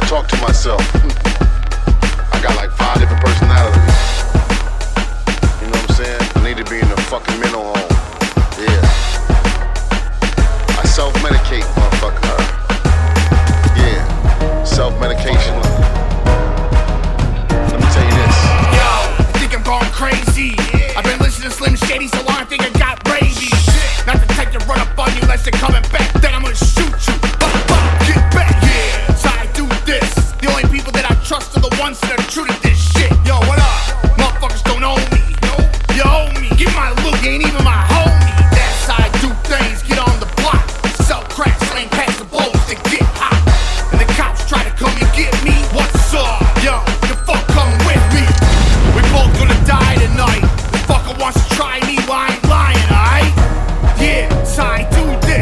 talk to myself. I got like 5 different personalities. You know what I'm saying? I need to be in a fucking mental home. Yeah. I self-medicate, motherfucker. Yeah. Self-medication. Let me tell you this. Yo, I think I'm going crazy. I've been listening to Slim Shady so long I think I got rabies. Not the type to run up on you unless you're coming back, then I'm gonna shoot you. Get back, yeah. So I do this. The only people that I trust are the ones that are true to this shit. Yo, what up? Motherfuckers don't own me. You owe me. Get my loot, you ain't even my homie. That's how I do things. Get on the block. Sell crack, slang past the blows to get hot. And the cops try to come and get me. What's up? Yo, the fuck coming with me. We both gonna die tonight. The fucker wants to try me, well I ain't lying, alright? Yeah, so I do this.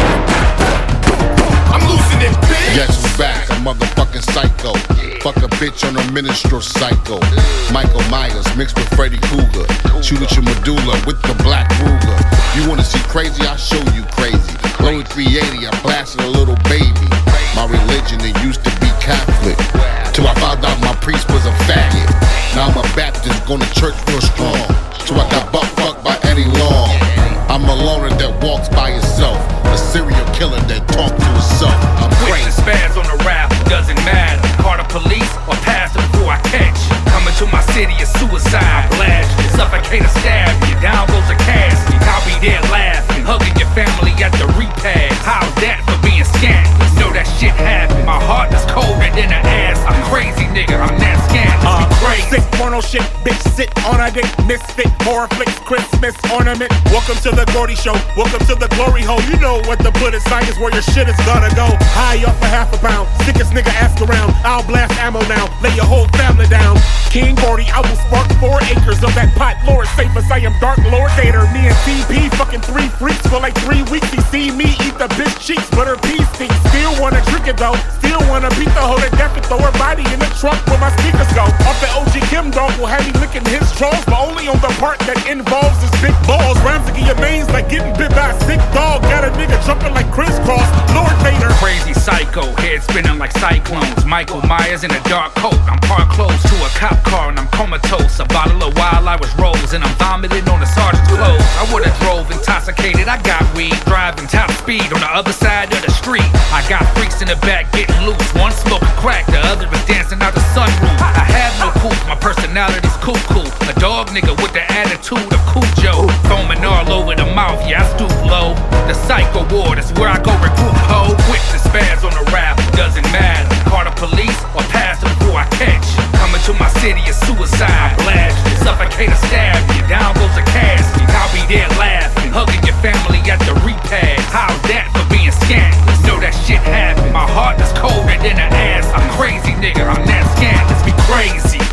I'm losing it, bitch. Guess who's back? A motherfucking psycho. Fuck a bitch on a minstrel cycle. Michael Myers mixed with Freddy Krueger. Shoot at your medulla with the black Ruger. You wanna see crazy? I'll show you crazy. Blow 380, I blasted a little baby. My religion, it used to be Catholic. Till I found out my priest was a faggot. Now I'm a Baptist, going to church real strong. Till I got butt fucked by Eddie Long. I'm a loner that walks by himself. A serial killer that talks to himself. I'm Quick to crazy. spaz on the rap, doesn't matter. Call the police or pass them before I catch. Coming to my city is suicide. Blast you, suffocate or stab you. Down goes a casket. I'll be there laughing, hugging your family at the repast. How's that for being scandalous? Know that shit happened. My heart is colder than an ass. I'm crazy, nigga. I'm that scandalous. Be crazy. Sick porno shit, bitch sit on a dick. Misfit, horror flicks, Christmas ornament. Welcome to the Gordy Show. Welcome to the glory hole. You know what the put aside is where your shit is gonna go. High up for half a pound. Sickest nigga ask around. I'll blast ammo now. Lay your whole family down. King Gordy, I will spark 4 acres of that pot. Lord safe as I am Dark Lord Gator. Me and TP fucking 3 freaks for like 3 weeks. He see me eat the bitch cheeks, but her pee stinks. Still wanna drink it though. Still wanna beat the hoe to death and throw her body in the trunk where my speakers go. Off the OG Kim dog will have me licking his draws, but only on the part that involves his big balls. Rhymes to get your mains like getting bit by a sick dog. Got a nigga jumping like crisscross. Lord Vader. Crazy psycho, head spinning like cyclones. Michael Myers in a dark coat. I'm parked close to a cop car and I'm comatose. A bottle of Wild Irish Rose and I'm vomiting on the sergeant's clothes. I would've drove intoxicated, I got weed. Driving top speed on the other side of the street. I got freaks in the back getting loose. One smoking crack, the other is dancing out the sunroof. I have no proof, my personality's cuckoo. A dog nigga with the attitude of Cujo. Foaming all over the mouth, yeah I stoop low. The psycho ward is where I go recruit ho. Quick to spaz on the rap, doesn't matter. Call the police or pass them before I catch. Coming to my city is suicide. Blast you, suffocate or stab you. Down goes a casket. I'll be there laughing, hugging your family at the repast. How's that for being scandalous? Know that shit happened. My heart is colder than an ass. I'm crazy, nigga. I'm that scandalous. Be crazy.